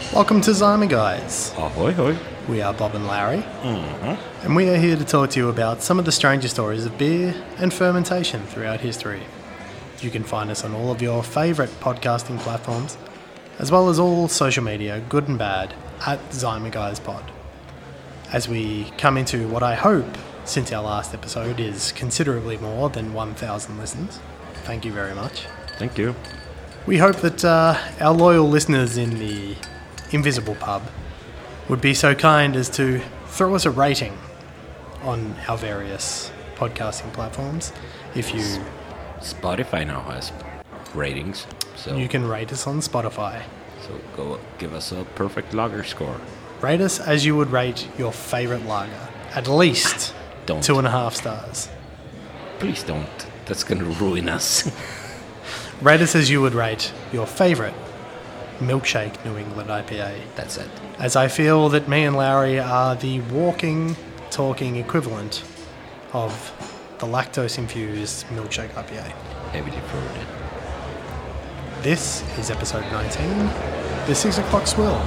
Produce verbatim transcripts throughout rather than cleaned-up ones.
Welcome to Zyma Guys. Ahoy, hoy. We are Bob and Larry, Mm-hmm. and we are here to talk to you about some of the stranger stories of beer and fermentation throughout history. You can find us on all of your favourite podcasting platforms, as well as all social media, good and bad, at Zyma Guys Pod. As we come into what I hope, since our last episode, is considerably more than one thousand listens. Thank you very much. Thank you. We hope that uh, our loyal listeners in the Invisible Pub would be so kind as to throw us a rating on our various podcasting platforms. If you Spotify now has ratings, so you can rate us on Spotify. so go give us a perfect lager score. Rate us as you would rate your favourite lager. At least Don't. two and a half stars. Please don't. That's gonna ruin us. Rate us as you would rate your favourite milkshake New England I P A. That's it. As I feel that me and Larry are the walking, talking equivalent of the lactose-infused milkshake I P A. Heavily fruited. This is episode nineteen, the six o'clock swill.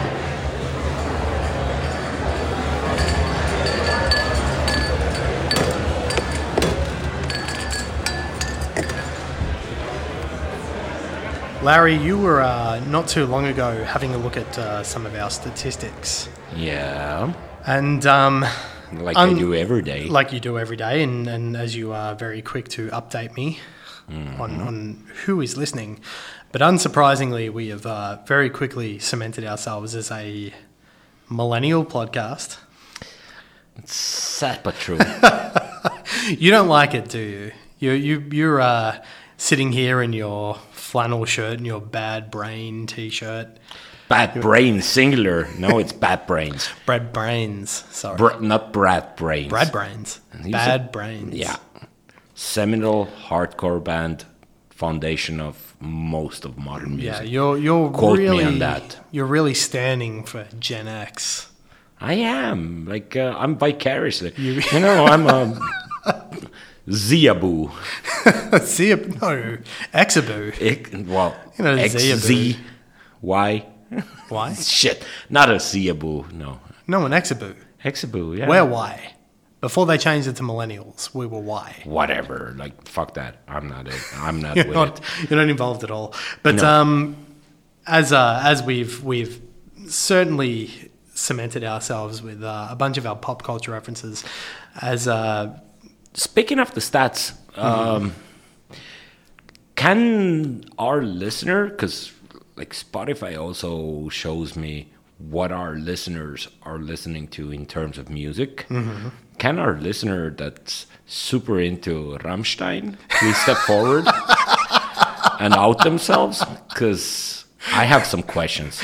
Larry, you were uh, not too long ago having a look at uh, some of our statistics. Yeah, And um, like Un- I do every day. like you do every day, and, and as you are very quick to update me on, on who is listening. But unsurprisingly, we have uh, very quickly cemented ourselves as a millennial podcast. It's sad but true. You don't like it, do you? You you you're uh, sitting here in your flannel shirt and your bad brain t-shirt. Bad brain singular. No, it's bad brains. Brad Brains, sorry. Br- not Brad brains. Brad Brains. He's Bad a- Brains. Yeah. Seminal hardcore band, foundation of most of modern music. Yeah, you're you're Quote me really on that. You're really standing for Gen X. I am. Like, uh, I'm vicariously. You, know, I'm a Ziaboo. See, no, Exaboo. Ik, well, You know, X, Ziaboo. Z, Y. Why? Shit. Not a Ziaboo, no. No, an Exaboo. Hexaboo, yeah. We're Y. Before they changed it to millennials, we were Y. Whatever. Like, fuck that. I'm not it. I'm not You're with not, it. you're not involved at all. But No. um, as uh, as we've we've certainly cemented ourselves with uh, a bunch of our pop culture references, as uh, Speaking of the stats, um, can our listener, because like Spotify also shows me what our listeners are listening to in terms of music, can our listener that's super into Rammstein please step forward and out themselves? Because I have some questions.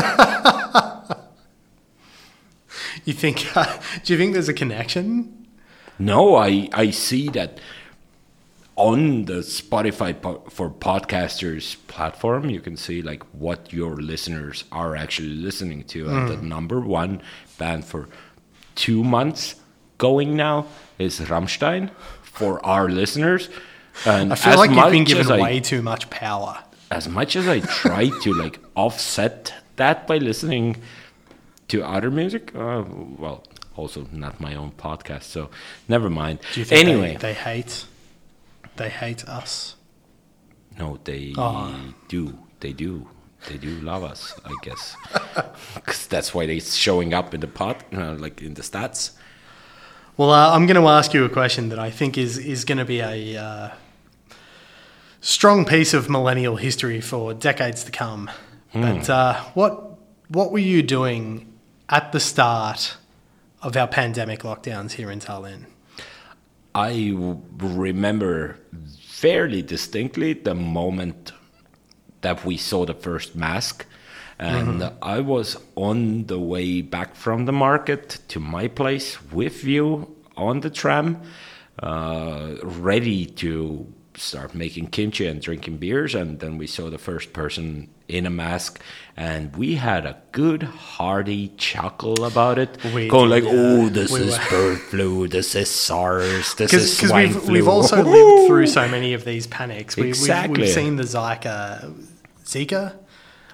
you think, uh, do you think there's a connection? No, I, I see that on the Spotify po- for podcasters platform, you can see like what your listeners are actually listening to. And the number one band for two months going now is Rammstein for our listeners. And I feel as like you've been much given as I- way too much power. as much as I try to like offset that by listening to other music, uh, well, also not my own podcast, so never mind. Do you think anyway, they, they hate they hate us? no, they Oh. do, they do, they do love us, I guess, because that's why they're showing up in the pod, uh, like in the stats. Well, uh, I'm going to ask you a question that I think is is going to be a uh, strong piece of millennial history for decades to come. But uh, what what were you doing at the start of our pandemic lockdowns here in Tallinn? I w- remember fairly distinctly the moment that we saw the first mask. And I was on the way back from the market to my place with you on the tram, uh, ready to start making kimchi and drinking beers. And then we saw the first person in a mask, and we had a good hearty chuckle about it. We Going did, like, yeah. oh, this We is were- bird flu, this is SARS, this is Because swine we've, flu. we've also lived through so many of these panics. We, Exactly. We've, we've seen the Zika, Zika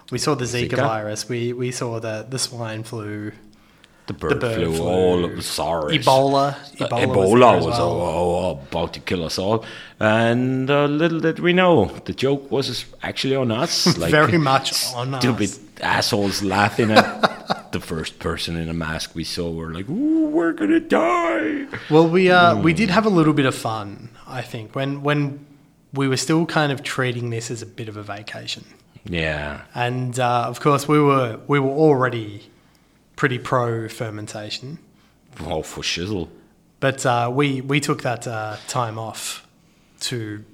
We saw the Zika, Zika? virus. We we saw the, the swine flu. The bird, bird flu, flu, all of SARS. Ebola. Uh, Ebola, Ebola was, was, there as oh, well. oh, oh, about to kill us all. And uh, little did we know, the joke was actually on us. Like, Very much on us. Stupid assholes laughing at the first person in a mask we saw. We're like, ooh, we're going to die. Well, we uh, we did have a little bit of fun, I think, when when we were still kind of treating this as a bit of a vacation. Yeah. And uh, of course, we were we were already pretty pro fermentation, Oh, for shizzle. but uh, we we took that uh, time off to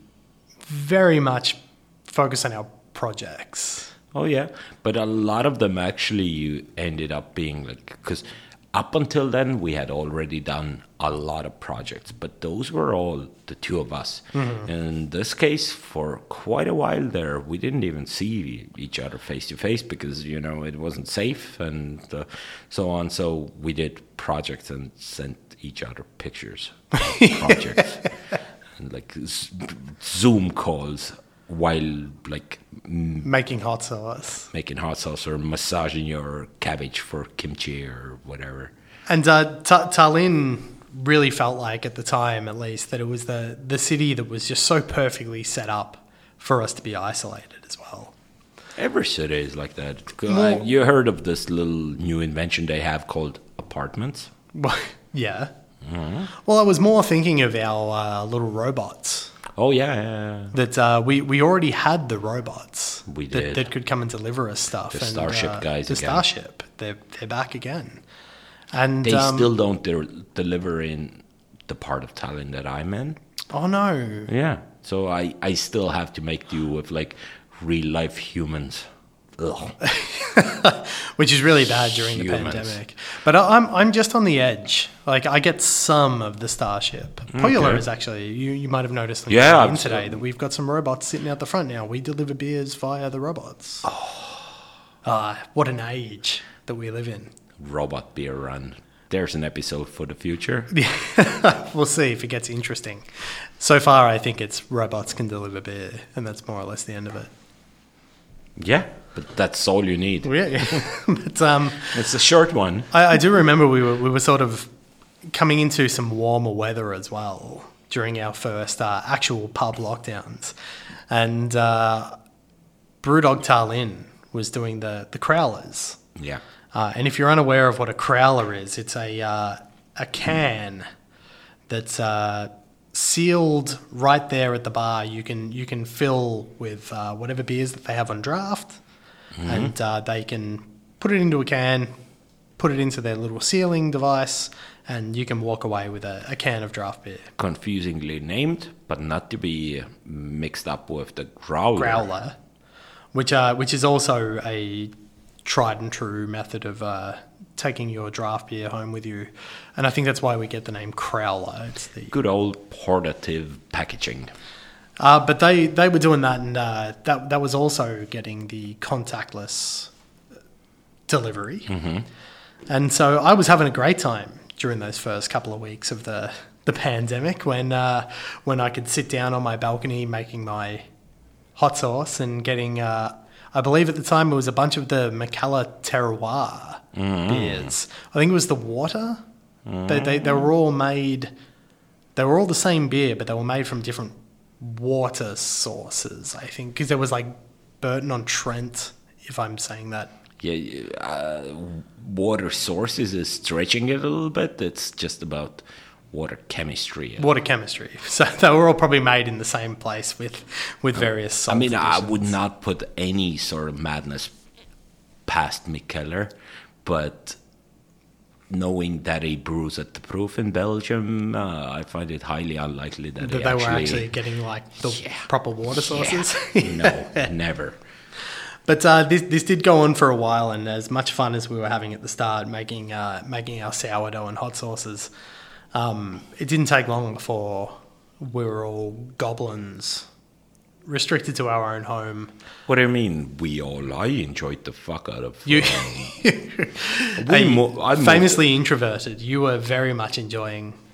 very much focus on our projects. Oh, yeah. But a lot of them actually ended up being like, because up until then, we had already done a lot of projects, but those were all the two of us. Mm-hmm. In this case, for quite a while there, we didn't even see each other face to face because, you know, it wasn't safe and uh, so on. So we did projects and sent each other pictures of projects and like z- Zoom calls while like mm, Making hot sauce. making hot sauce or massaging your cabbage for kimchi or whatever. And uh, Ta- Tallinn really felt like, at the time at least, that it was the, the city that was just so perfectly set up for us to be isolated as well. Every city is like that. More- You heard of this little new invention they have called apartments? Well, yeah. Mm-hmm. Well, I was more thinking of our uh, little robots. Oh, yeah, yeah, yeah. That uh, we, we already had the robots We that, did. that could come and deliver us stuff. The and, Starship uh, guys The again. Starship. They're, they're back again. And They um, still don't de- deliver in the part of Tallinn that I'm in. Oh, no. Yeah. So I, I still have to make do with like real life humans. Ugh. Which is really bad during Humans. the pandemic. But I- I'm I'm just on the edge. Like, I get some of the Starship. Polar Okay. is actually, you, you might have noticed on Yeah, the screen absolutely. today that we've got some robots sitting out the front now. We deliver beers via the robots. Oh. Ah, what an age that we live in. Robot beer run. There's an episode for the future. We'll see if it gets interesting. So far, I think it's robots can deliver beer, and that's more or less the end of it. Yeah, but that's all you need. Yeah, yeah. But um, It's a short one. I, I do remember we were we were sort of coming into some warmer weather as well during our first uh, actual pub lockdowns, and uh, Brewdog Tallinn was doing the the crowlers. Yeah. Uh, and if you're unaware of what a crowler is, it's a uh, a can that's uh, sealed right there at the bar. You can you can fill with uh, whatever beers that they have on draft, Mm-hmm. and uh, they can put it into a can, put it into their little sealing device, and you can walk away with a, a can of draft beer. Confusingly named, but not to be mixed up with the growler. Growler, which uh, which is also a tried and true method of uh, taking your draft beer home with you, and I think that's why we get the name Crowler. It's the Good old portative packaging. uh, but they they were doing that, and uh, that that was also getting the contactless delivery, Mm-hmm. and so I was having a great time during those first couple of weeks of the the pandemic when uh, when I could sit down on my balcony making my hot sauce and getting. Uh, I believe at the time it was a bunch of the Macalla Terroir Mm-hmm. beers. I think it was the water. They, they they were all made. They were all the same beer, but they were made from different water sources. I think because there was like Burton on Trent, if I'm saying that. Yeah, uh, water sources is stretching it a little bit. It's just about water chemistry. Water chemistry. So they were all probably made in the same place with with various I salt mean, I would additions. not put any sort of madness past Mikkeller, but knowing that he brews at the Proof in Belgium, uh, I find it highly unlikely that, that he they actually, were actually getting like the Yeah. proper water sources. Yeah. No, never. But uh, this this did go on for a while, and as much fun as we were having at the start, making uh, making our sourdough and hot sauces, um, it didn't take long before we were all goblins, restricted to our own home. What do you mean? We all, I enjoyed the fuck out of You, um, Hey, mo- I'm famously introverted, you were very much enjoying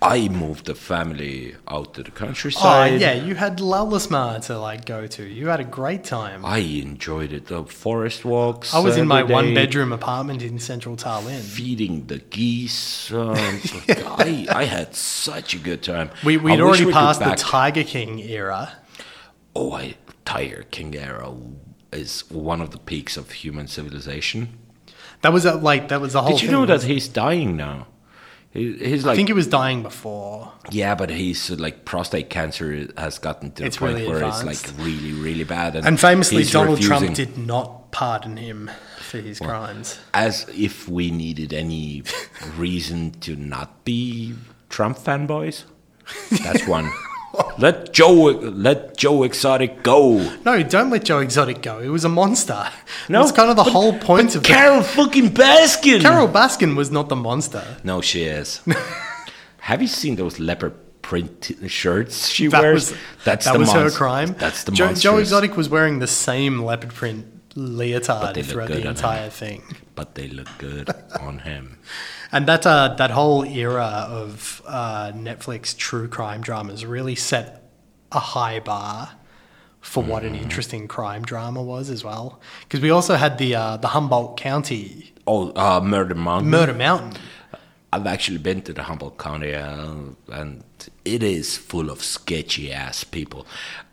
I moved the family out to the Oh, countryside. yeah, you had Lallisma to, like, go to. You had a great time. I enjoyed it. The forest walks. I was in my every day, one-bedroom apartment in central Tallinn. feeding the geese. Um, I, I had such a good time. We, I we'd wish already we could passed the back- Tiger King era. Oh, I, Tiger King era is one of the peaks of human civilization. That was, a, like, that was the whole Did you thing. know that he's dying now? He, he's I like, think he was dying before. yeah, but he's uh, like prostate cancer has gotten to the It's point really where advanced. it's like really, really bad. And, And famously, he's Donald refusing- Trump did not pardon him for his crimes. As if we needed any reason to not be Trump fanboys. That's one. Let Joe let Joe Exotic go. No, don't let Joe Exotic go. It was a monster. No, That's kind of the but- whole point of Carol fucking Baskin. it. Carol Baskin was not the monster. No, she is. Have you seen those leopard print t- shirts she That wears? was, That's that the was her monster. crime. That's the Joe, monster. Joe Exotic was wearing the same leopard print leotard they look throughout good the on entire thing. But they look good on him. And that uh, that whole era of uh, Netflix true crime dramas really set a high bar for what Mm-hmm. an interesting crime drama was as well. Because we also had the uh, the Humboldt County Oh, uh, Murder Mountain. Murder Mountain. I've actually been to the Humboldt County, uh, and it is full of sketchy ass people.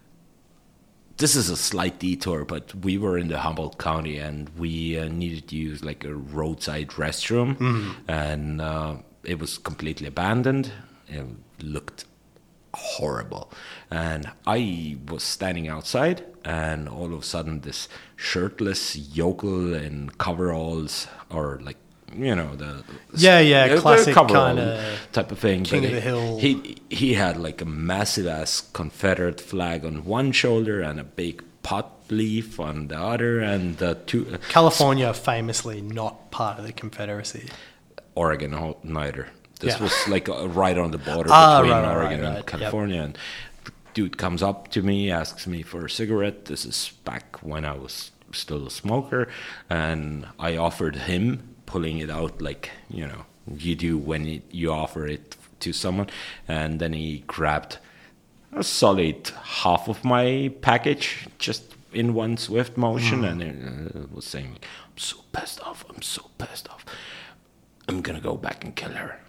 This is a slight detour, but we were in the Humboldt County, and we uh, needed to use like a roadside restroom, and uh, it was completely abandoned. It looked horrible, and I was standing outside, and all of a sudden, this shirtless yokel in coveralls, or like, you know, the Yeah, yeah, the classic coverall kinda type of thing. King but of the he- Hill. He he had like a massive ass Confederate flag on one shoulder and a big pot leaf on the other, and uh, two uh, California famously not part of the Confederacy. Oregon oh, neither. This Yeah. was like uh, right on the border Ah, between right, right, Oregon right, and right. California, and the dude comes up to me, asks me for a cigarette. This is back when I was still a smoker, and I offered him, pulling it out like, you know, you do when it, you offer it to someone, and then he grabbed a solid half of my package just in one swift motion, and it, uh, was saying, "I'm so pissed off. I'm so pissed off. I'm gonna go back and kill her."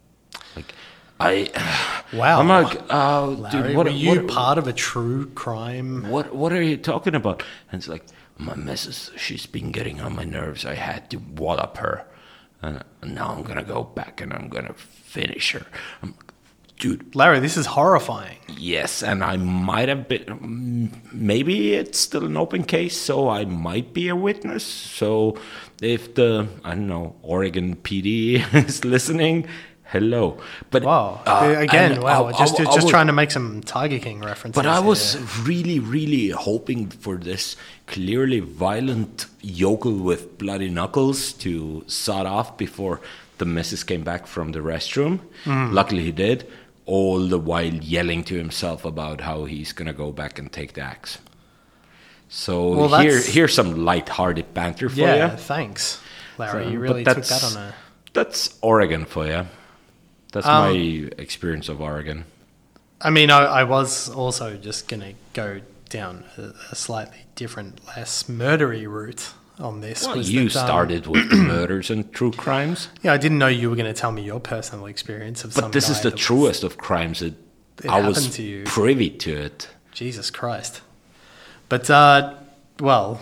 Like, I, Wow. I'm like, uh, Larry, dude, what, were you what, part of a true crime? what, what are you talking about? And it's like, my missus, she's been getting on my nerves. I had to wallop her, and now I'm gonna go back and I'm gonna finish her. I'm, dude, Larry, this is horrifying. yes, and I might have been. Maybe it's still an open case, so I might be a witness. So if the I don't know Oregon P D is listening, hello. But Wow. uh, Again, and wow. I- just I- I just was- trying to make some Tiger King references. But I was here. really, really hoping for this clearly violent yokel with bloody knuckles to sod off before the missus came back from the restroom. Mm. Luckily, he did, all the while yelling to himself about how he's going to go back and take the axe. So Well, here, that's- here's some light-hearted banter for Yeah, you. thanks, Larry. So, you but really took that that's- on a. That's Oregon for you. That's Um, my experience of Oregon. I mean, I, I was also just going to go down a, a slightly different, less murdery route on this. Well, was you that, um, started with the murders and true crimes. Yeah, I didn't know you were going to tell me your personal experience of some But this is guy the that was- truest of crimes. That It I was happened to you. privy to it. Jesus Christ. But, uh, well,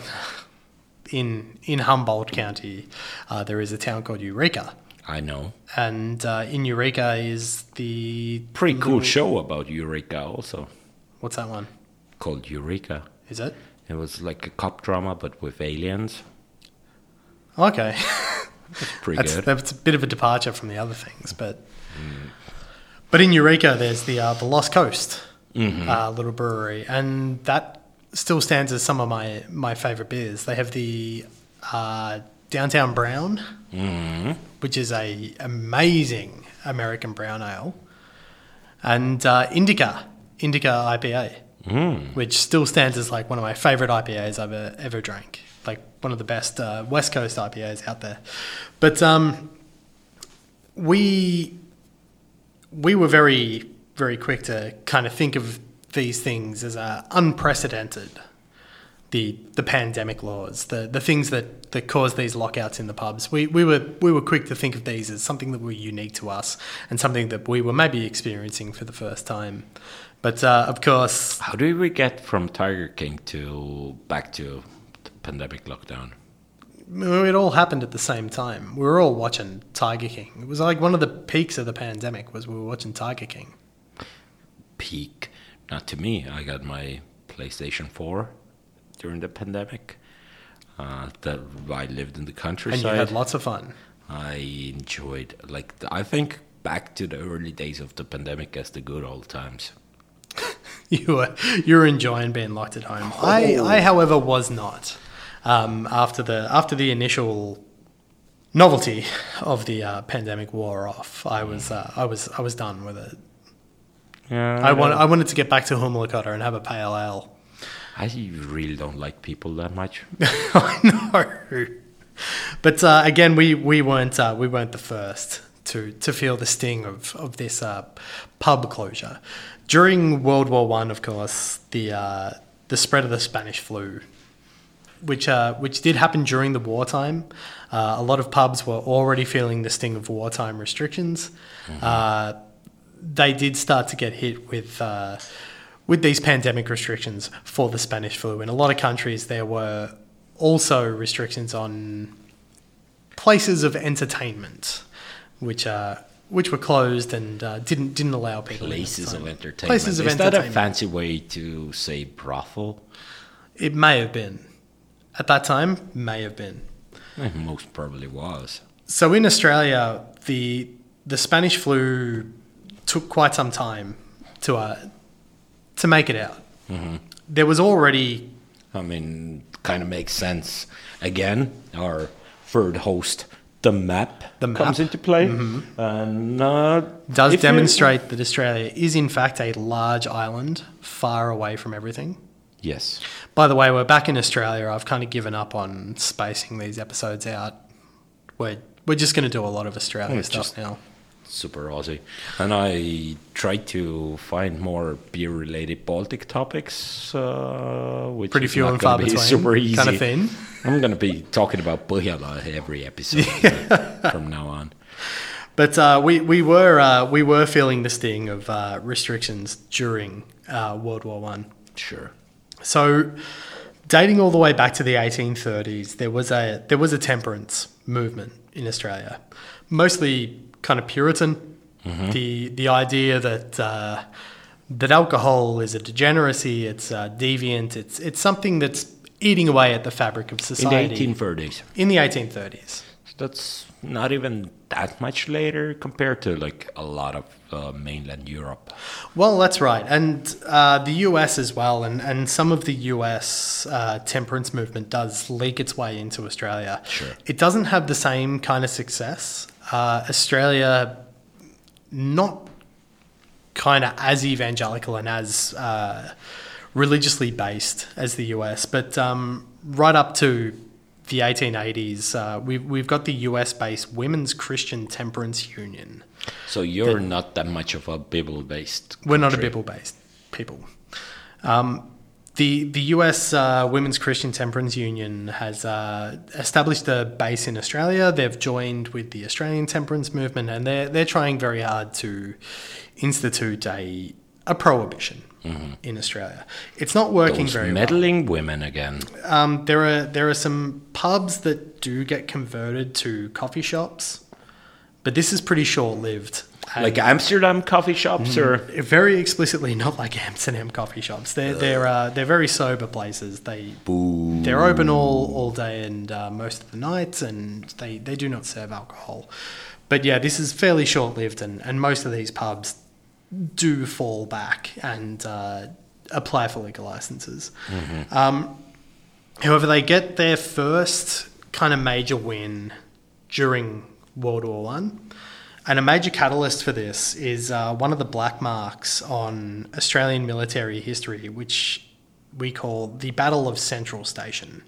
in in Humboldt County, uh, there is a town called Eureka. I know. And uh, in Eureka is the... Pretty cool little- show about Eureka also, What's that one? called Eureka. Is it? It was like a cop drama, but with aliens. Okay. Pretty That's, good. that's a bit of a departure from the other things, but but in Eureka, there's the uh, the Lost Coast Mm-hmm. uh, little brewery, and that still stands as some of my my favorite beers. They have the uh, Downtown Brown, Mm-hmm. which is a amazing American brown ale, and uh, Indica Indica I P A, Mm. which still stands as like one of my favorite I P As I've ever, ever drank. Like one of the best uh, West Coast I P As out there. But um, we we were very, very quick to kind of think of these things as uh, unprecedented. The the pandemic laws, the the things that, that caused these lockouts in the pubs. We we were we were quick to think of these as something that were unique to us and something that we were maybe experiencing for the first time. But uh, of course, how do we get from Tiger King to back to the pandemic lockdown? It all happened at the same time. We were all watching Tiger King. It was like one of the peaks of the pandemic was we were watching Tiger King. Peak, not to me. I got my PlayStation four during the pandemic. Uh, that I lived in the countryside. And you had lots of fun. I enjoyed, like, I think back to the early days of the pandemic as the good old times. you were you were enjoying being locked at home. Oh. I, I, however, was not. Um, after the after the initial novelty of the uh, pandemic wore off, I was uh, I was I was done with it. Yeah, I want I wanted to get back to Humlecotter and have a pale ale. I really don't like people that much. I know, but uh, again, we we weren't uh, we weren't the first to to feel the sting of of this uh, pub closure. During World War One, of course, the uh, the spread of the Spanish flu, which uh, which did happen during the wartime. Uh, a lot of pubs were already feeling the sting of wartime restrictions. Mm-hmm. Uh, they did start to get hit with. Uh, With these pandemic restrictions for the Spanish flu. In a lot of countries, there were also restrictions on places of entertainment, which uh, which were closed and uh, didn't didn't allow people. Places of entertainment. Places of Is entertainment. that a fancy way to say brothel? It may have been. At that time, may have been. It most probably was. So in Australia, the the Spanish flu took quite some time to. Uh, to make it out. Mm-hmm. There was already... I mean, kind of makes sense. Again, our third host, the map, the map. comes into play. Mm-hmm. And uh, does demonstrate that Australia is in fact a large island far away from everything. Yes. By the way, we're back in Australia. I've kind of given up on spacing these episodes out. We're, we're just going to do a lot of Australia well, stuff now. Super Aussie. And I tried to find more beer-related Baltic topics, uh, which pretty is few not and far be between. Super easy. Kind of thin. I'm going to be talking about Pohjola every episode from now on. But uh, we we were uh, we were feeling the sting of uh, restrictions during uh, World War One. Sure. So, dating all the way back to the eighteen thirties, there was a there was a temperance movement in Australia, mostly kind of Puritan. Mm-hmm. The the idea that uh, that alcohol is a degeneracy, it's uh, deviant, it's it's something that's eating away at the fabric of society. In the eighteen thirties. In the eighteen thirties. That's not even that much later compared to like a lot of uh, mainland Europe. Well, that's right. And uh, the U S as well. And, and some of the U S uh, temperance movement does leak its way into Australia. Sure. It doesn't have the same kind of success. Uh, Australia, not kind of as evangelical and as uh, religiously based as the U S, but um, right up to the eighteen eighties, uh, we've, we've got the U S-based Women's Christian Temperance Union. So you're that, not that much of a Bible-based country. We're not a Bible-based people. Um, the the U S uh, Women's Christian Temperance Union has uh, established a base in Australia. They've joined with the Australian temperance movement, and they're they're trying very hard to institute a a prohibition mm-hmm. in Australia. It's not working Those very meddling well. women again. Um, there are there are some pubs that do get converted to coffee shops, but this is pretty short-lived. Like Amsterdam coffee shops, or very explicitly not like Amsterdam coffee shops. They're they're uh, they're very sober places. They Boo. They're open all, all day and uh, most of the night, and they, they do not serve alcohol. But yeah, this is fairly short-lived, and, and most of these pubs do fall back and uh, apply for liquor licenses. Mm-hmm. Um, however, they get their first kind of major win during World War One. And a major catalyst for this is uh, one of the black marks on Australian military history, which we call the Battle of Central Station.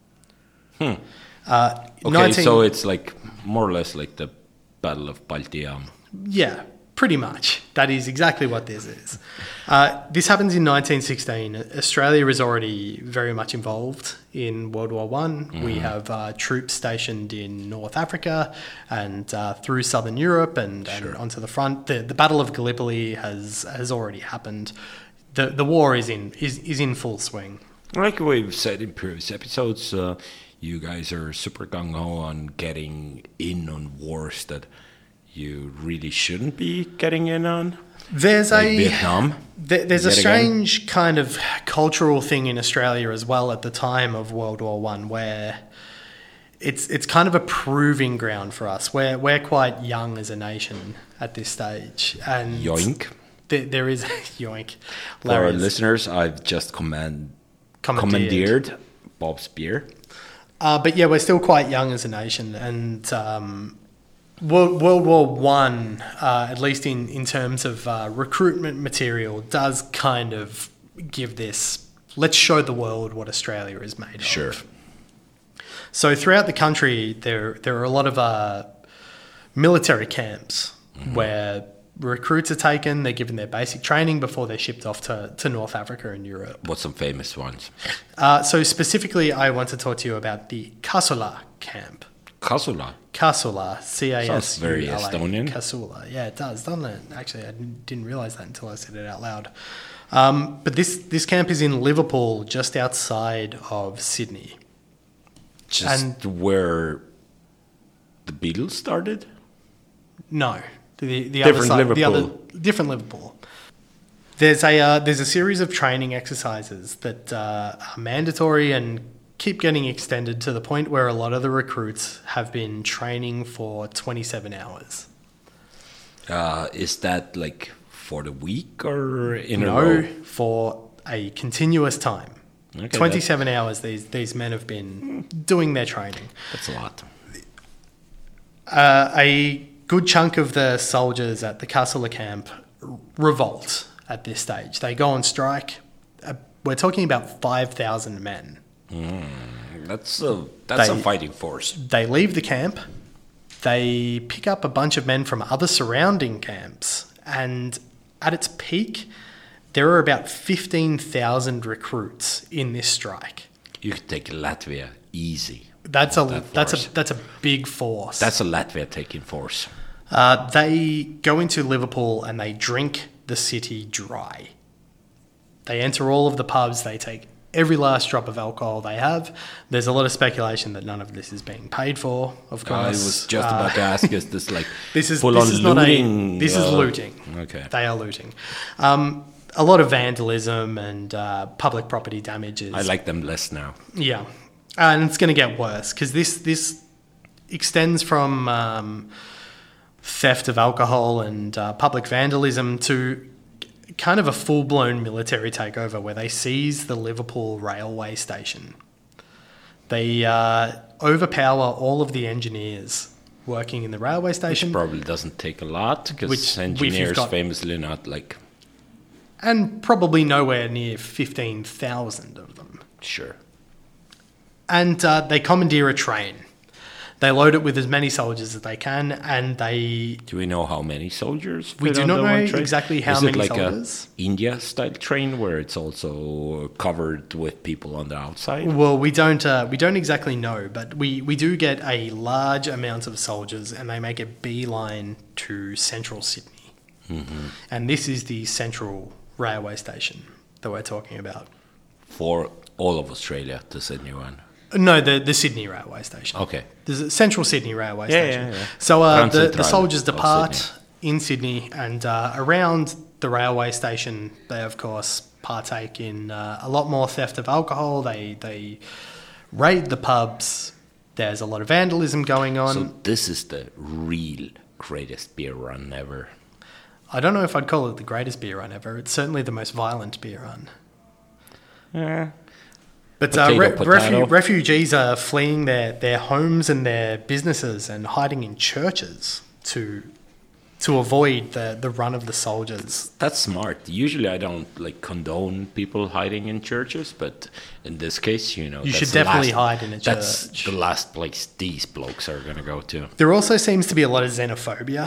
Hmm. Uh, okay, nineteen so it's like more or less like the Battle of Baltiam. Yeah, Pretty much. That is exactly what this is. Uh, this happens in nineteen sixteen. Australia is already very much involved in World War One. Mm. We have uh, troops stationed in North Africa and uh, through southern Europe and, sure. and onto the front. The, the Battle of Gallipoli has has already happened. The the war is in is, is in full swing. Like we've said in previous episodes, uh, you guys are super gung-ho on getting in on wars that you really shouldn't be getting in on. There's like a Vietnam. Th- there's a strange again. kind of cultural thing in Australia as well at the time of World War One, where it's it's kind of a proving ground for us. We're we're quite young as a nation at this stage, and yoink. Th- there is yoink. For our listeners, I've just command commandeered, commandeered Bob's beer. Uh, but yeah, we're still quite young as a nation, and. Um, World, World War One, uh, at least in, in terms of uh, recruitment material, does kind of give this, let's show the world what Australia is made sure. of. So throughout the country, there there are a lot of uh, military camps mm-hmm. where recruits are taken, they're given their basic training before they're shipped off to, to North Africa and Europe. What's some famous ones? Uh, so specifically, I want to talk to you about the Kasula camp. Kasula? Kasula, C A S U L A. Sounds very Estonian. Kasula, yeah, it does, doesn't it? Actually, I didn't, didn't realise that until I said it out loud. Um, but this, this camp is in Liverpool, just outside of Sydney. Just and where the Beatles started? No, the the different other side, Liverpool. the other different Liverpool. There's a uh, there's a series of training exercises that uh, are mandatory and keep getting extended to the point where a lot of the recruits have been training for twenty-seven hours. Uh, is that like for the week or in no, a row? No, for a continuous time. Okay, twenty-seven that's... hours these, these men have been doing their training. That's a lot. Uh, a good chunk of the soldiers at the Kasula camp revolt at this stage. They go on strike. Uh, we're talking about five thousand men. Mm, that's a that's they, a fighting force. They leave the camp. They pick up a bunch of men from other surrounding camps, and at its peak, there are about fifteen thousand recruits in this strike. You could take Latvia easy. That's a that that's a that's a big force. That's a Latvia taking force. Uh, they go into Liverpool and they drink the city dry. They enter all of the pubs. They take every last drop of alcohol they have. There's a lot of speculation that none of this is being paid for, of course. I was just uh, about to ask, is this like this is, full this on is looting? Not a, this uh, is looting. Okay. They are looting. Um, a lot of vandalism and uh, public property damages. I like them less now. Yeah. And it's going to get worse because this, this extends from um, theft of alcohol and uh, public vandalism to kind of a full-blown military takeover where they seize the Liverpool railway station. They uh, overpower all of the engineers working in the railway station. Which probably doesn't take a lot because engineers got, famously not like... And probably nowhere near fifteen thousand of them. Sure. And uh, they commandeer a train. They load it with as many soldiers as they can, and they... Do we know how many soldiers? We do not know exactly how many soldiers. Is it like a India-style train where it's also covered with people on the outside? Well, we don't uh, we don't exactly know, but we, we do get a large amount of soldiers, and they make a beeline to central Sydney. Mm-hmm. And this is the central railway station that we're talking about. For all of Australia, the Sydney one? No, the, the Sydney railway station. Okay. There's a central Sydney railway yeah, station. Yeah, yeah. So uh, the, the soldiers depart Sydney. in Sydney, and uh, around the railway station, they, of course, partake in uh, a lot more theft of alcohol. They, they raid the pubs. There's a lot of vandalism going on. So this is the real greatest beer run ever. I don't know if I'd call it the greatest beer run ever. It's certainly the most violent beer run. Yeah. But uh, re- refu- refugees are fleeing their, their homes and their businesses and hiding in churches to to avoid the, the run of the soldiers. That's smart. Usually I don't like condone people hiding in churches, but in this case, you know, you that's should definitely last, hide in a church. That's the last place these blokes are going to go to. There also seems to be a lot of xenophobia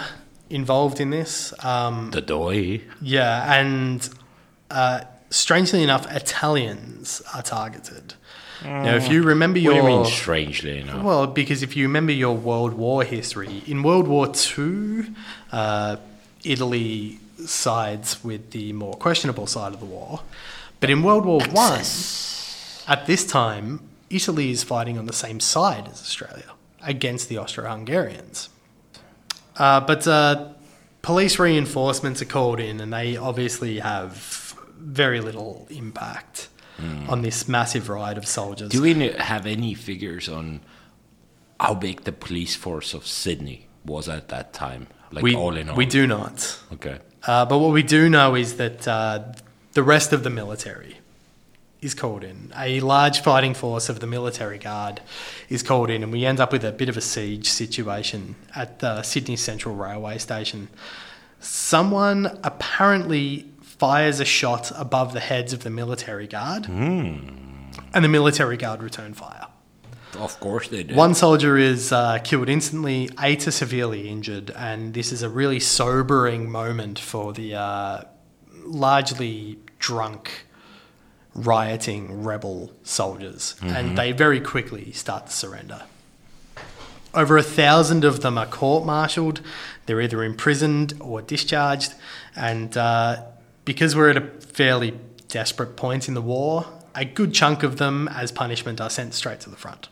involved in this. Um, The Doi. yeah, and uh, strangely enough, Italians are targeted. Now, if you remember your... What do you mean, strangely enough? Well, because if you remember your World War history, in World War Two, uh, Italy sides with the more questionable side of the war. But in World War One, at this time, Italy is fighting on the same side as Australia against the Austro-Hungarians. Uh, but uh, police reinforcements are called in, and they obviously have very little impact mm. on this massive riot of soldiers. Do we have any figures on how big the police force of Sydney was at that time? Like we, all in all? We do not. Okay. Uh, but what we do know is that uh, the rest of the military is called in. A large fighting force of the military guard is called in, and we end up with a bit of a siege situation at the Sydney Central Railway Station. Someone apparently fires a shot above the heads of the military guard, mm. and the military guard return fire. Of course they do. One soldier is uh, killed instantly, eight are severely injured, and this is a really sobering moment for the uh, largely drunk, rioting rebel soldiers, mm-hmm. and they very quickly start to surrender. Over a thousand of them are court-martialed. They're either imprisoned or discharged, and uh, because we're at a fairly desperate point in the war, a good chunk of them, as punishment, are sent straight to the front.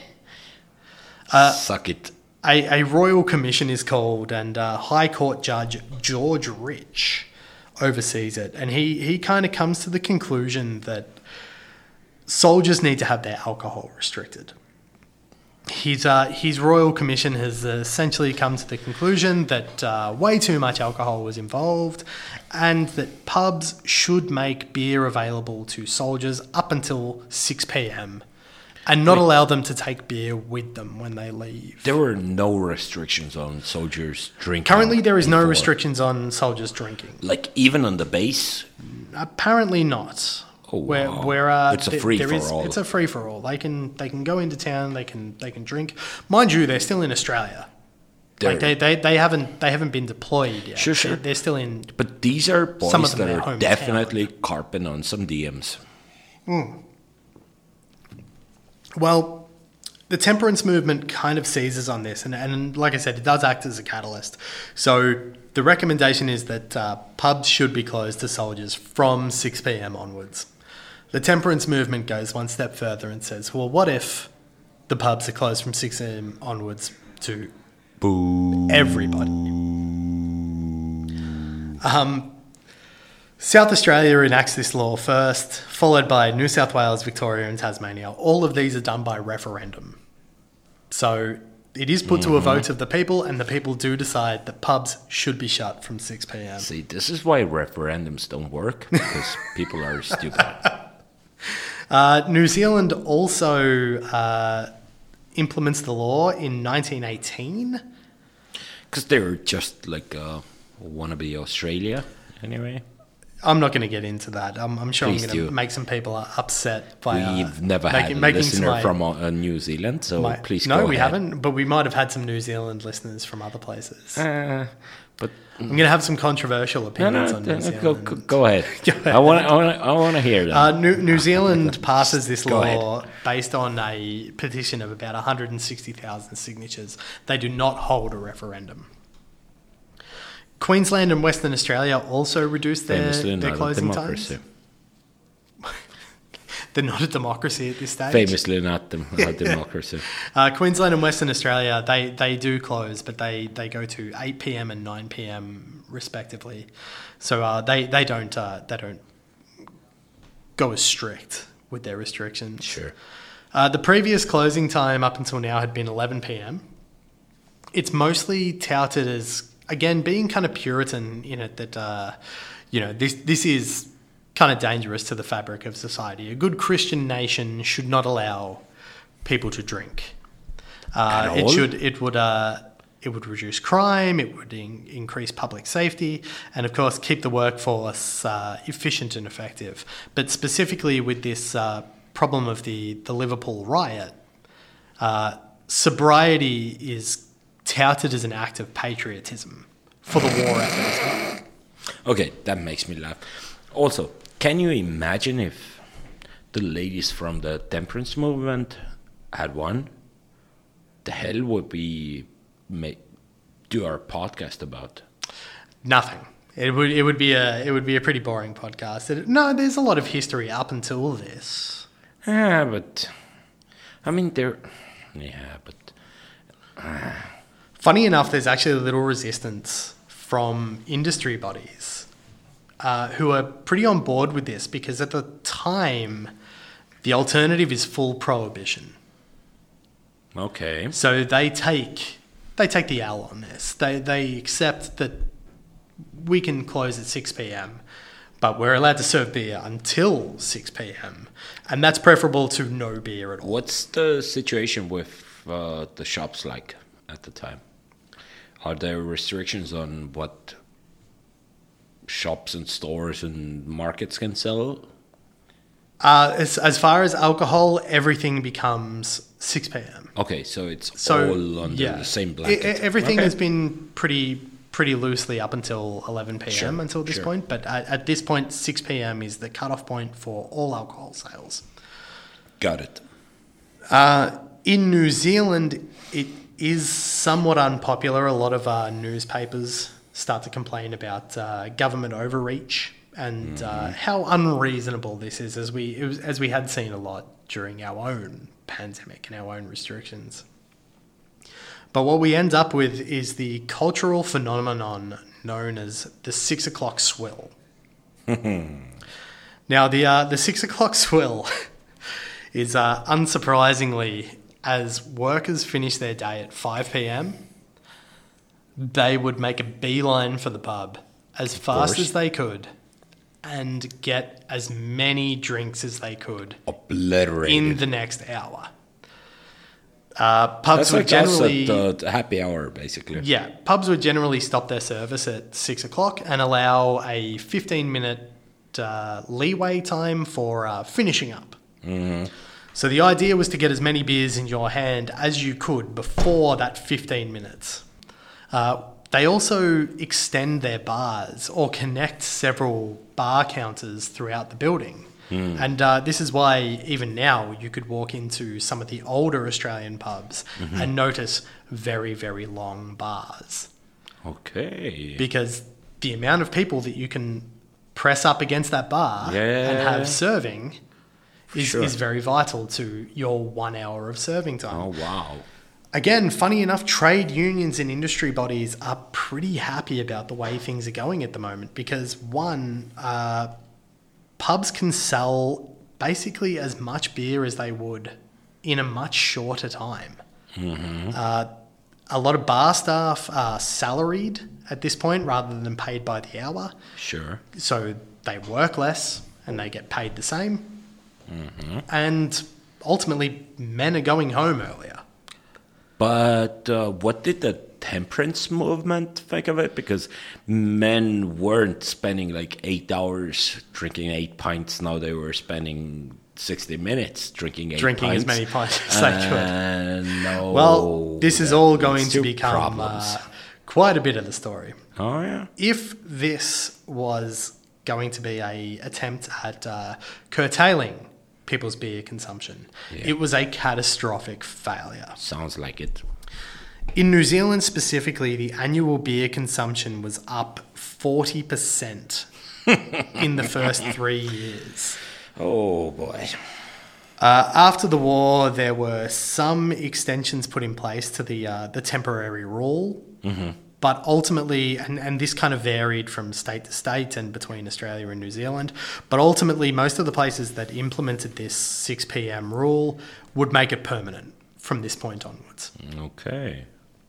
uh, Suck it. A, a royal commission is called, and uh, High Court Judge George Rich oversees it, and he, he kind of comes to the conclusion that soldiers need to have their alcohol restricted. His, uh, his royal commission has essentially come to the conclusion that uh, way too much alcohol was involved, and that pubs should make beer available to soldiers up until six p.m. and not Wait, allow them to take beer with them when they leave. There were no restrictions on soldiers drinking. Currently, there is before. no restrictions on soldiers drinking. Like, even on the base? Apparently not. Oh, wow. Where, where, uh, it's a free there for is, all. It's a free for all. They can they can go into town. They can they can drink. Mind you, they're still in Australia. Like they, they they haven't they haven't been deployed yet. Sure, sure. They're, they're still in. But these are boys some of them that are hometown. definitely carping on some D Ms. Mm. Well, the temperance movement kind of seizes on this, and, and like I said, it does act as a catalyst. So the recommendation is that uh, pubs should be closed to soldiers from six p.m. onwards. The temperance movement goes one step further and says, well, what if the pubs are closed from six a.m. onwards to Boo. everybody? Um, South Australia enacts this law first, followed by New South Wales, Victoria and Tasmania. All of these are done by referendum. So it is put mm-hmm. to a vote of the people, and the people do decide that pubs should be shut from six p.m. See, this is why referendums don't work, because people are stupid. Uh, New Zealand also uh, implements the law in nineteen eighteen. Because they're just like uh, wannabe Australia, anyway. I'm not going to get into that. I'm, I'm sure Please I'm going do. to make some people upset by. We've uh, never making, had a making listener my, from uh, New Zealand, so my, please no, go we ahead. haven't. But we might have had some New Zealand listeners from other places. Uh, but I'm going to have some controversial opinions no, no, on New no, Zealand. Go, go, go ahead. go ahead. I want. I want. I want to hear that. Uh, New, New Zealand passes this Go law ahead. based on a petition of about one hundred sixty thousand signatures. They do not hold a referendum. Queensland and Western Australia also reduced their, Famously their not closing a democracy. times. They're not a democracy at this stage. Famously not dem- a democracy. Uh, Queensland and Western Australia, they, they do close, but they, they go to eight p.m. and nine p.m. respectively. So uh, they they don't uh, they don't go as strict with their restrictions. Sure. Uh, the previous closing time up until now had been eleven p.m. It's mostly touted as, again, being kind of Puritan in it, that uh, you know this this is kind of dangerous to the fabric of society. A good Christian nation should not allow people to drink. Uh, At it all? should. It would. Uh, it would reduce crime. It would in- increase public safety, and of course, keep the workforce uh, efficient and effective. But specifically with this uh, problem of the the Liverpool riot, uh, sobriety is touted as an act of patriotism for the war effort as well. Okay, that makes me laugh. Also, can you imagine if the ladies from the temperance movement had won? The hell would we make, do our podcast about? Nothing. It would it would be a it would be a pretty boring podcast. It, no, there's a lot of history up until this. Yeah, but I mean there. Yeah, but uh. funny enough, there's actually a little resistance from industry bodies uh, who are pretty on board with this, because at the time, the alternative is full prohibition. Okay. So they take they take the L on this. They they accept that we can close at six p.m, but we're allowed to serve beer until six p.m, and that's preferable to no beer at all. What's the situation with uh, the shops like at the time? Are there restrictions on what shops and stores and markets can sell? Uh, as, as far as alcohol, everything becomes six p.m. Okay, so it's So, all under yeah. the same E- blanket. e- everything Okay. has been pretty pretty loosely up until eleven p.m. Sure, until this sure. point, but at, at this point, six p.m. is the cutoff point for all alcohol sales. Got it. Uh, in New Zealand, it is somewhat unpopular. A lot of uh, newspapers start to complain about uh, government overreach and Mm-hmm. uh, how unreasonable this is, as we it was, as we had seen a lot during our own pandemic and our own restrictions. But what we end up with is the cultural phenomenon known as the six o'clock swill. Now, the uh, the six o'clock swill is uh, unsurprisingly, as workers finish their day at five p.m, they would make a beeline for the pub as fast course. as they could and get as many drinks as they could Obliterated. in the next hour. Uh, pubs That's would like us generally, at uh, the happy hour, basically. yeah, pubs would generally stop their service at six o'clock and allow a fifteen minute uh, leeway time for uh, finishing up. Mm-hmm. So the idea was to get as many beers in your hand as you could before that fifteen minutes. Uh, they also extend their bars or connect several bar counters throughout the building. Mm. And uh, this is why even now you could walk into some of the older Australian pubs mm-hmm. and notice very, very long bars. Okay. Because the amount of people that you can press up against that bar yeah. and have serving is, Sure. is very vital to your one hour of serving time. Oh, wow. Again, funny enough, trade unions and industry bodies are pretty happy about the way things are going at the moment because, one, uh, pubs can sell basically as much beer as they would in a much shorter time. Mm-hmm. Uh, a lot of bar staff are salaried at this point rather than paid by the hour. Sure. So they work less and they get paid the same. Mm-hmm. And ultimately, men are going home earlier. But uh, what did the temperance movement think of it? Because men weren't spending like eight hours drinking eight pints. Now they were spending sixty minutes drinking eight Drinking pints. as many pints as they could. And no, Well, this is all going to two become uh, problems. quite a bit of the story. Oh, yeah. If this was going to be a attempt at uh, curtailing people's beer consumption, Yeah. it was a catastrophic failure. Sounds like it. In New Zealand specifically, the annual beer consumption was up forty percent in the first three years. Oh, boy. Uh, after the war, there were some extensions put in place to the uh, the temporary rule, Mm-hmm. but ultimately, and, and this kind of varied from state to state and between Australia and New Zealand, but ultimately most of the places that implemented this six p.m. rule would make it permanent from this point onwards. Okay.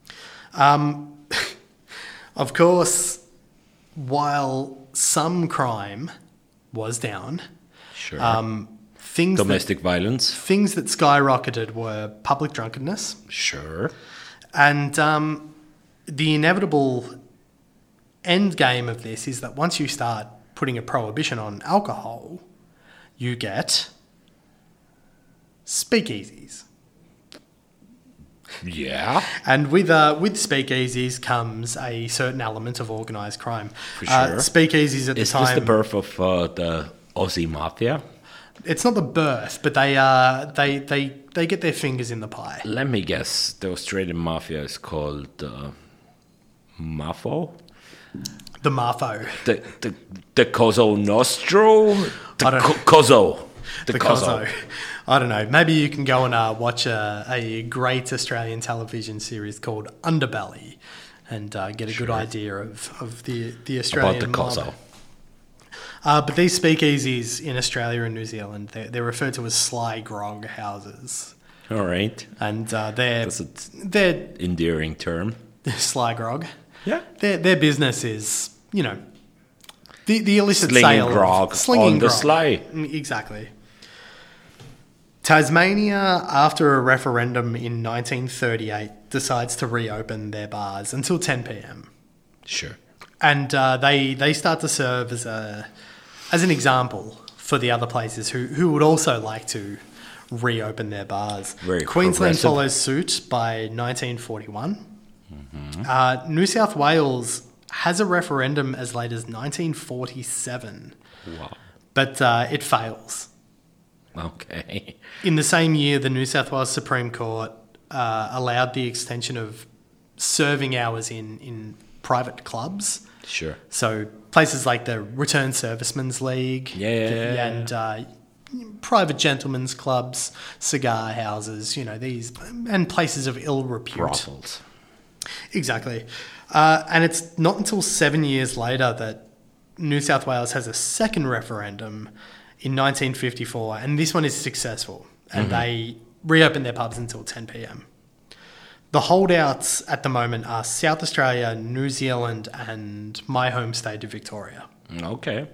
Um, of course, while some crime was down, Sure. um, things Domestic that, violence. things that skyrocketed were public drunkenness Sure. and um, the inevitable end game of this is that once you start putting a prohibition on alcohol, you get speakeasies. Yeah. And with uh, with speakeasies comes a certain element of organised crime. For Uh, sure. speakeasies at Is the time. this the birth of uh, the Aussie Mafia? It's not the birth, but they uh they they they get their fingers in the pie. Let me guess. The Australian Mafia is called uh, Mafo? The Marfo. The, the, the Cosa Nostro? The I don't- Co- Coso. The, The Coso. Cozzo. I don't know. Maybe you can go and uh, watch a, a great Australian television series called Underbelly and uh, get a good idea of, of the, the Australian About the mob. Coso. Uh, but these speakeasies in Australia and New Zealand, they're, they're referred to as sly grog houses. All right. And uh, they're, That's an they're endearing term. sly grog. Yeah. Their, their business is, you know, the, the illicit Slinging sale of- grog slinging on the grog. sly. Mm, Exactly. Tasmania, after a referendum in nineteen thirty-eight, decides to reopen their bars until ten p.m. Sure. And uh, they they start to serve as a as an example for the other places who, who would also like to reopen their bars. Very Queensland progressive. follows suit by nineteen forty-one. Uh, New South Wales has a referendum as late as nineteen forty-seven, Wow. but uh, it fails. Okay. In the same year, the New South Wales Supreme Court uh, allowed the extension of serving hours in, in private clubs. Sure. So places like the Returned Servicemen's League Yeah, yeah, the- yeah, yeah. and uh, private gentlemen's clubs, cigar houses, you know, these, and places of ill repute. Brothels. Exactly. Uh, and it's not until seven years later that New South Wales has a second referendum in nineteen fifty-four, and this one is successful, and they reopen their pubs until ten p.m. The holdouts at the moment are South Australia, New Zealand, and my home state of Victoria. Okay.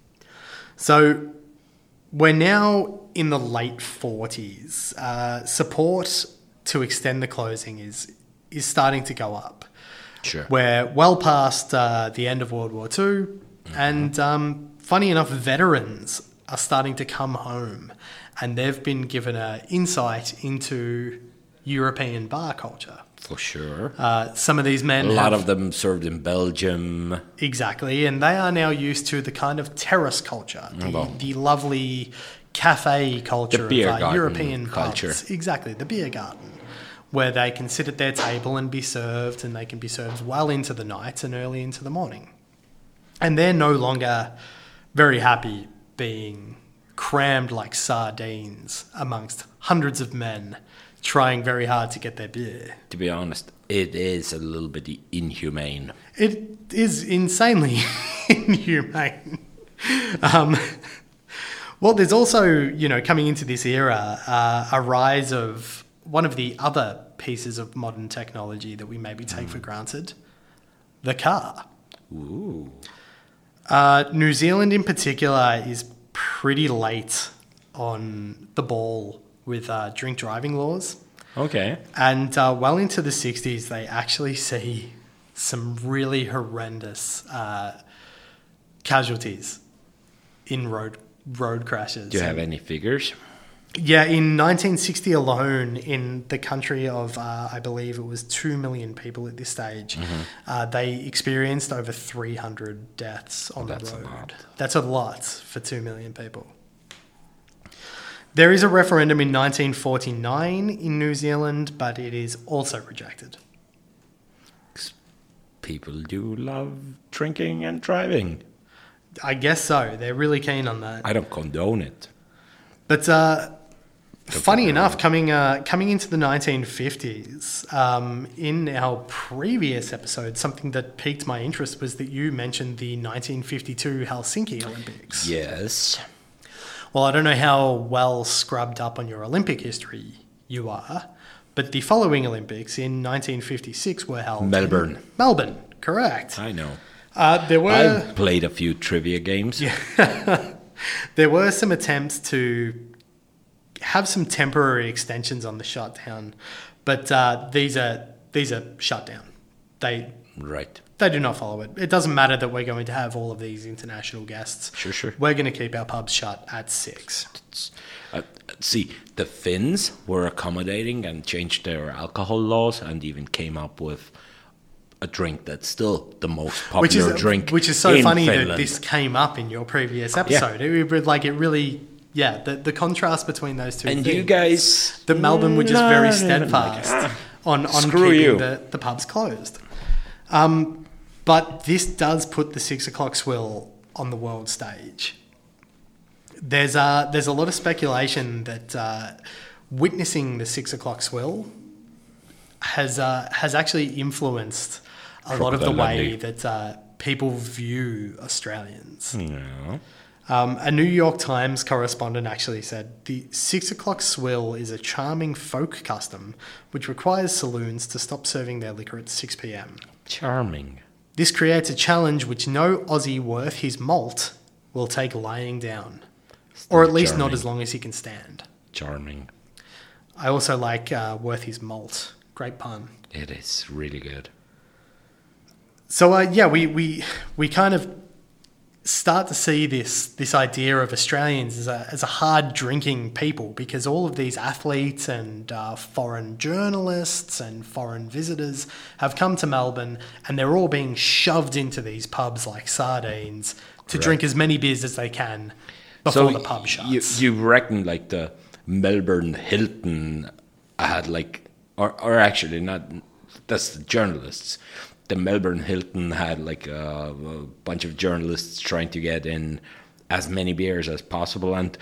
So we're now in the late forties. Uh, support to extend the closing is is starting to go up. Sure. We're well past uh, the end of World War Two, and um, funny enough, veterans are starting to come home, and they've been given an insight into European bar culture. For sure. Uh, some of these men A lot have- of them served in Belgium. Exactly, and they are now used to the kind of terrace culture, the, Well. the lovely cafe culture beer of uh, garden European culture. pubs. Exactly, the beer garden, where they can sit at their table and be served, and they can be served well into the night and early into the morning. And they're no longer very happy being crammed like sardines amongst hundreds of men trying very hard to get their beer. To be honest, it is a little bit inhumane. It is insanely inhumane. Um, well, there's also, you know, coming into this era, uh, a rise of one of the other pieces of modern technology that we maybe take for granted, the car. Ooh. Uh, New Zealand in particular is pretty late on the ball with uh, drink driving laws. Okay. And uh, well into the sixties, they actually see some really horrendous uh, casualties in road road crashes. Do you have any figures? Yeah, in nineteen sixty alone, in the country of, uh, I believe it was two million people at this stage, Mm-hmm. uh, they experienced over three hundred deaths on That's the a road. lot. That's a lot for two million people. There is a referendum in nineteen forty-nine in New Zealand, but it is also rejected. People do love drinking and driving. I guess so. They're really keen on that. I don't condone it. But uh, funny get me enough, wrong. coming uh, coming into the nineteen fifties, um, in our previous episode, something that piqued my interest was that you mentioned the nineteen fifty-two Helsinki Olympics. Yes. Well, I don't know how well scrubbed up on your Olympic history you are, but the following Olympics in nineteen fifty-six were held Melbourne. in Melbourne, correct. I know. Uh, there were I've played a few trivia games. there were some attempts to have some temporary extensions on the shutdown, but uh, these are these are shut down. They Right. They do not follow it. It doesn't matter that we're going to have all of these international guests. Sure, sure. We're going to keep our pubs shut at six. Uh, see, the Finns were accommodating and changed their alcohol laws and even came up with a drink that's still the most popular which is, drink. Which is so in funny Finland. that this came up in your previous episode. Yeah. It, it, like it really, yeah, the, the contrast between those two and things. you guys... That Melbourne were just no, very no, steadfast no, no, no. on, on Screw keeping you. the, the pubs closed. Um, but this does put the six o'clock swill on the world stage. There's a, there's a lot of speculation that uh, witnessing the six o'clock swill has uh, has actually influenced a lot of the way that uh, people view Australians. Yeah. Um, a New York Times correspondent actually said, the six o'clock swill is a charming folk custom which requires saloons to stop serving their liquor at six p.m. Charming. This creates a challenge which no Aussie worth his malt will take lying down. Or at least Charming. not as long as he can stand. Charming. I also like uh, worth his malt. Great pun. It is really good. So uh, yeah, we, we we kind of start to see this this idea of Australians as a as a hard drinking people, because all of these athletes and uh, foreign journalists and foreign visitors have come to Melbourne, and they're all being shoved into these pubs like sardines to Correct. drink as many beers as they can before so the pub shuts. You, you reckon like the Melbourne Hilton had like, or or actually not, that's the journalists. The Melbourne Hilton had like a, a bunch of journalists trying to get in as many beers as possible. And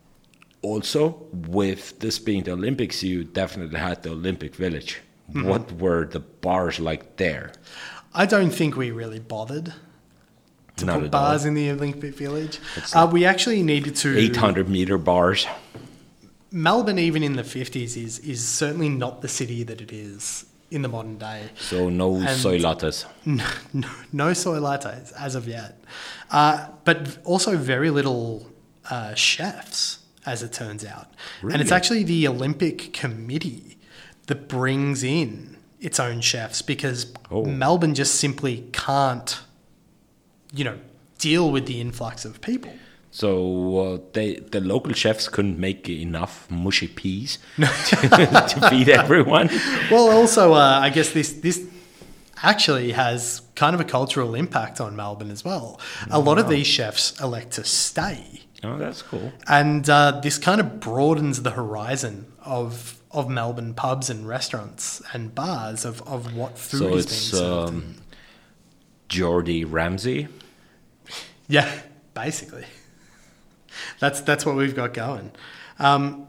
also, with this being the Olympics, you definitely had the Olympic Village. Mm-hmm. What were the bars like there? I don't think we really bothered to Not put at bars all. in the Olympic Village. Uh, we actually needed to... eight hundred meter bars. Melbourne, even in the fifties, is is certainly not the city that it is in the modern day. So no And soy lattes. No, no, no soy lattes as of yet. Uh, but also very little uh, chefs, as it turns out. Really? And it's actually the Olympic Committee that brings in its own chefs, because Oh. Melbourne just simply can't, you know, deal with the influx of people. So uh, they the local chefs couldn't make enough mushy peas to, to feed everyone. Well, also, uh, I guess this this actually has kind of a cultural impact on Melbourne as well. A lot of these chefs elect to stay. Oh, that's cool. And uh, this kind of broadens the horizon of of Melbourne pubs and restaurants and bars of, of what food So is it's being served. um, Geordie Ramsay. Yeah, basically. That's that's what we've got going. Um,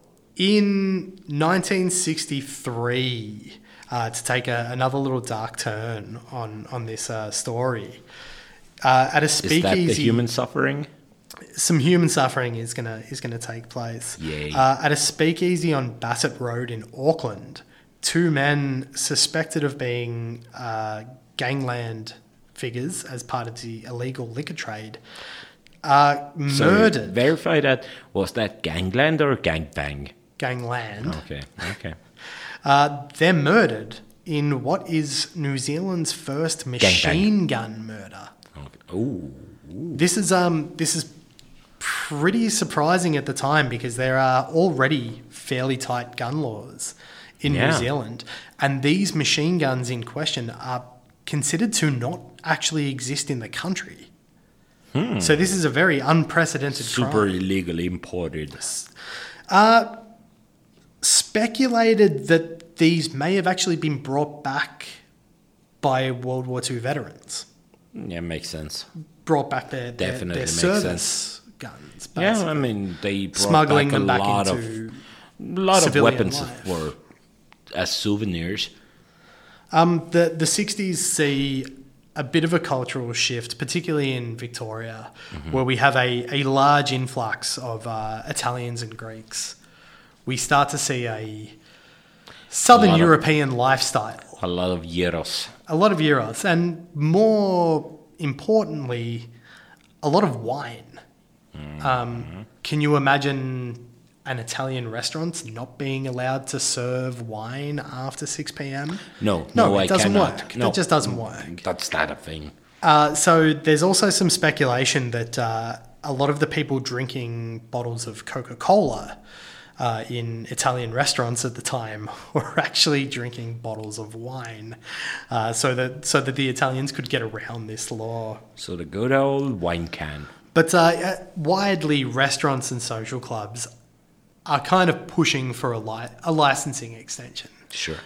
in nineteen sixty-three, uh, to take a, another little dark turn on on this uh, story, uh, at a speakeasy, Is that the human suffering? some human suffering is gonna is gonna take place. Yay. Uh, at a speakeasy on Bassett Road in Auckland, two men suspected of being uh, gangland figures as part of the illegal liquor trade are So murdered. verify that. Was that gangland or gangbang? Gangland. Okay, okay. Uh, they're murdered in what is New Zealand's first machine gun murder. okay. Ooh. This is um this is pretty surprising at the time, because there are already fairly tight gun laws in Yeah. New Zealand, and these machine guns in question are considered to not actually exist in the country. Hmm. So this is a very unprecedented Super crime. illegally imported. Uh, speculated that these may have actually been brought back by World War Two veterans. Yeah, makes sense. Brought back their, their, Definitely their makes service guns. Yeah, basically. I mean, they brought Smuggling back a them back lot into of lot of civilian weapons life. for as souvenirs. Um, the the sixties see a bit of a cultural shift, particularly in Victoria, Mm-hmm. where we have a, a large influx of uh, Italians and Greeks. We start to see a Southern A lot of- European lifestyle. A lot of gyros. A lot of euros, and more importantly, a lot of wine. Um, can you imagine an Italian restaurant not being allowed to serve wine after six p.m.? No, no, no, it I doesn't cannot. work. No, It just doesn't work. That's not a thing. Uh, so there's also some speculation that uh, a lot of the people drinking bottles of Coca-Cola uh, in Italian restaurants at the time were actually drinking bottles of wine, uh, so that so that the Italians could get around this law. So the good old wine can. But uh, widely, restaurants and social clubs are kind of pushing for a, li- a licensing extension. Sure.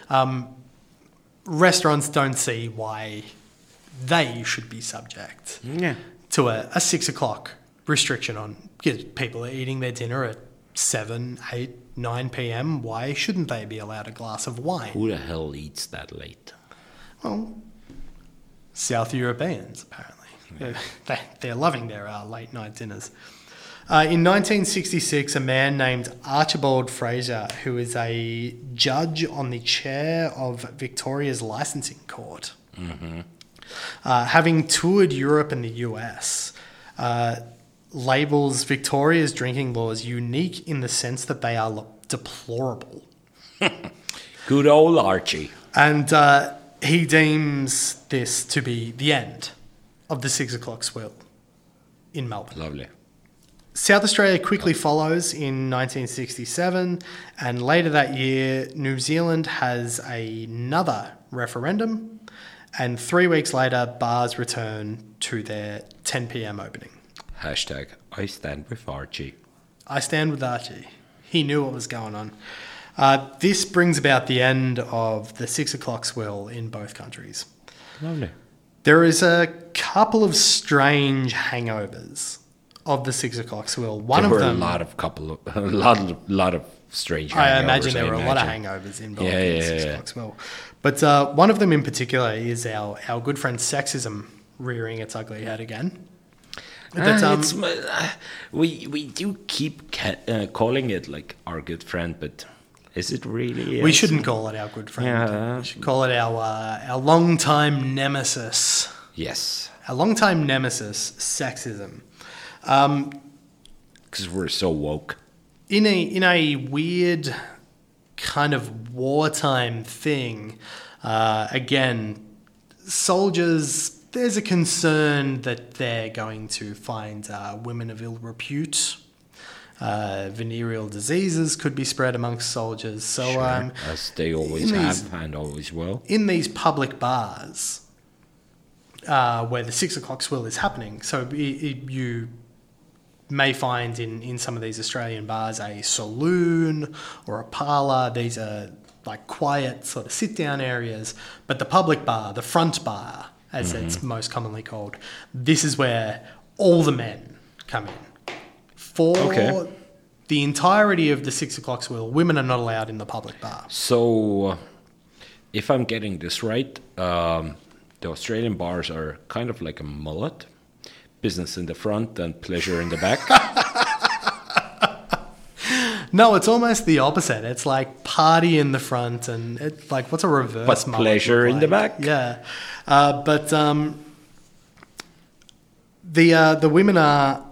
Restaurants don't see why they should be subject Yeah. to a, a six o'clock restriction on because people are eating their dinner at seven, eight, nine p.m. Why shouldn't they be allowed a glass of wine? Who the hell eats that late? Well, South Europeans, apparently. They're, they, they're loving their uh, late night dinners. Uh, in nineteen sixty-six, a man named Archibald Fraser, who is a judge on the chair of Victoria's licensing court, Mm-hmm. uh, having toured Europe and the U S, uh, labels Victoria's drinking laws unique in the sense that they are deplorable. Good old Archie. And uh, he deems this to be the end of the six o'clock swill in Melbourne. Lovely. South Australia quickly follows in nineteen sixty-seven, and later that year, New Zealand has another referendum, and three weeks later, bars return to their ten p.m. opening. Hashtag I stand with Archie. I stand with Archie. He knew what was going on. Uh, this brings about the end of the six o'clock swill in both countries. Lovely. There is a couple of strange hangovers of the six o'clock swill. One there of were them, a lot of couple of a lot of lot of strange. I hangovers, imagine there I were a lot of imagine. hangovers involved Yeah, in the yeah, six yeah. o'clock swill. But uh, one of them in particular is our, our good friend sexism rearing its ugly head again. That, Ah, um, it's, uh, we we do keep ca- uh, calling it like our good friend, but is it really? we is? shouldn't call it our good friend. Yeah. We should call it our uh, our long-time nemesis. Yes, Our long-time nemesis, sexism. because we're so woke. In a in a weird kind of wartime thing, uh, again, soldiers. There's a concern that they're going to find uh, women of ill repute. Uh, venereal diseases could be spread amongst soldiers. So, Sure, um, as they always in have these- and always will. in these public bars uh, where the six o'clock swill is happening, so it, it, you may find in, in some of these Australian bars a saloon or a parlour. These are like quiet sort of sit down areas, but the public bar, the front bar, as Mm-hmm. it's most commonly called, this is where all the men come in. For Okay. the entirety of the six o'clock swill, women are not allowed in the public bar. So, uh, if I'm getting this right, um, the Australian bars are kind of like a mullet. Business in the front and pleasure in the back. No, it's almost the opposite. It's like party in the front and it like what's a reverse But mullet pleasure look in the like? back? Yeah. Uh, but um, the uh, the women are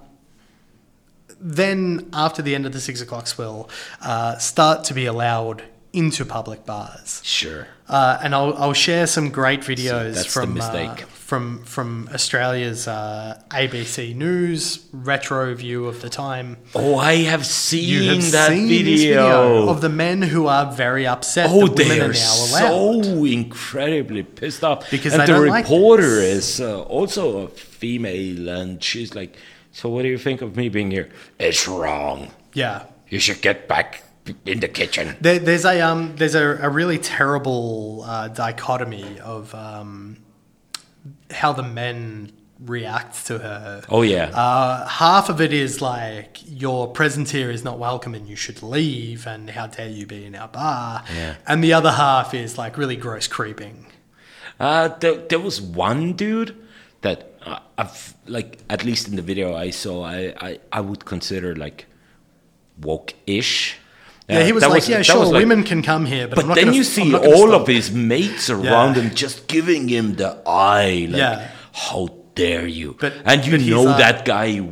then after the end of the six o'clock swill uh, start to be allowed into public bars. Sure. Uh, and I'll, I'll share some great videos that's the from mistake. Uh, from from Australia's uh, A B C News retro view of the time. Oh, I have seen You have that seen video. this video of the men who are very upset Oh, that they women are are now allowed. so incredibly pissed off. Because and they the don't like reporter this. is uh, also a female, and she's like, "So what do you think of me being here?" It's wrong. Yeah. You should get back in the kitchen. There, there's a um, there's a, a really terrible uh, dichotomy of um, how the men react to her. Oh yeah. Uh, half of it is like your presence here is not welcome and you should leave, and how dare you be in our bar. Yeah. And the other half is like really gross creeping. Uh, there, there was one dude that uh, I've like at least in the video I saw, I I, I would consider like woke-ish. Yeah, he was that like, yeah, that sure, was like- women can come here, but, But I'm not then gonna, you I'm see not gonna all stop. of his mates around Yeah. him just giving him the eye. Like, Yeah. how dare you? But- and you but he's, know uh, that guy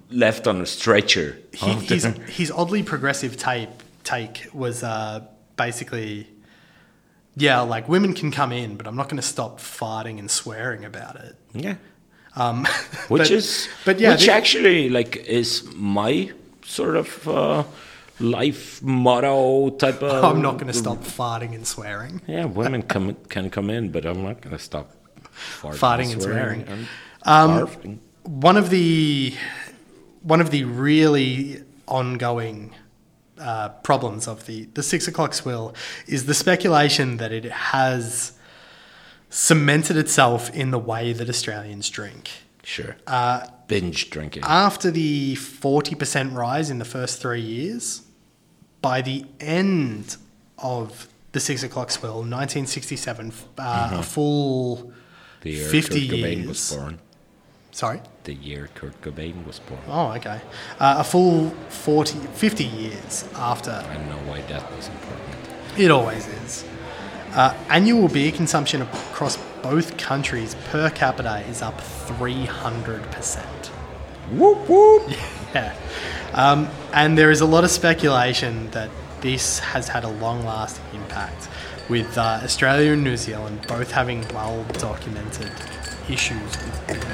left on a stretcher. He, his, his oddly progressive tape take was uh, basically, yeah, like women can come in, but I'm not going to stop farting and swearing about it. Yeah. Um, which but, is, but yeah, which the, actually like is my sort of uh, life motto type of. I'm not going to stop farting and swearing. Yeah, women come, can come in, but I'm not going to stop farting, farting and swearing. And um, barfing. One of the one of the really ongoing uh, problems of the, the six o'clock swill is the speculation that it has cemented itself in the way that Australians drink. Sure. Uh, Binge drinking. After the forty percent rise in the first three years, by the end of the six o'clock swill, nineteen sixty-seven, uh, Mm-hmm. a full the year fifty Kurt Cobain years. was born. Sorry? The year Kurt Cobain was born. Oh, okay. Uh, a full forty, fifty years after. I don't know why that was important. It always is. Uh, annual beer consumption across both countries per capita is up three hundred percent. Whoop whoop! Yeah. Um, and there is a lot of speculation that this has had a long-lasting impact, with uh, Australia and New Zealand both having well-documented issues with beer.